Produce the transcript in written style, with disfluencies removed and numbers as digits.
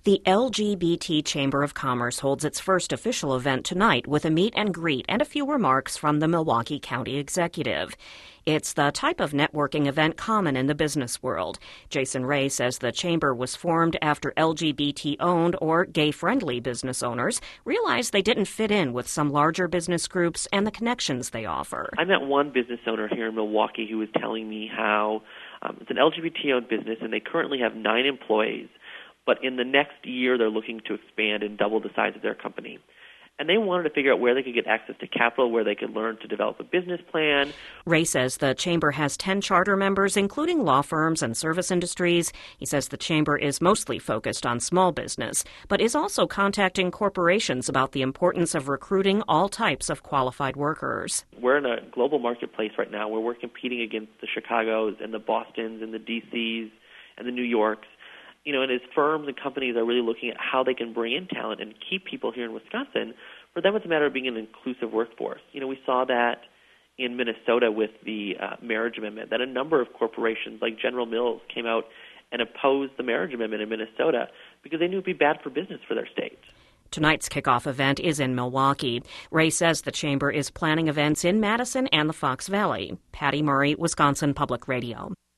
The LGBT Chamber of Commerce holds its first official event tonight with a meet and greet and a few remarks from the Milwaukee County Executive. It's the type of networking event common in the business world. Jason Ray says the chamber was formed after LGBT-owned or gay-friendly business owners realized they didn't fit in with some larger business groups and the connections they offer. I met one business owner here in Milwaukee who was telling me how it's an LGBT-owned business and they currently have 9 employees, but in the next year they're looking to expand and double the size of their company. And they wanted to figure out where they could get access to capital, where they could learn to develop a business plan. Ray says the chamber has 10 charter members, including law firms and service industries. He says the chamber is mostly focused on small business, but is also contacting corporations about the importance of recruiting all types of qualified workers. We're in a global marketplace right now where we're competing against the Chicagos and the Bostons and the DCs and the New Yorks. And as firms and companies are really looking at how they can bring in talent and keep people here in Wisconsin, for them it's a matter of being an inclusive workforce. We saw that in Minnesota with the marriage amendment, that a number of corporations like General Mills came out and opposed the marriage amendment in Minnesota because they knew it would be bad for business for their state. Tonight's kickoff event is in Milwaukee. Ray says the chamber is planning events in Madison and the Fox Valley. Patty Murray, Wisconsin Public Radio.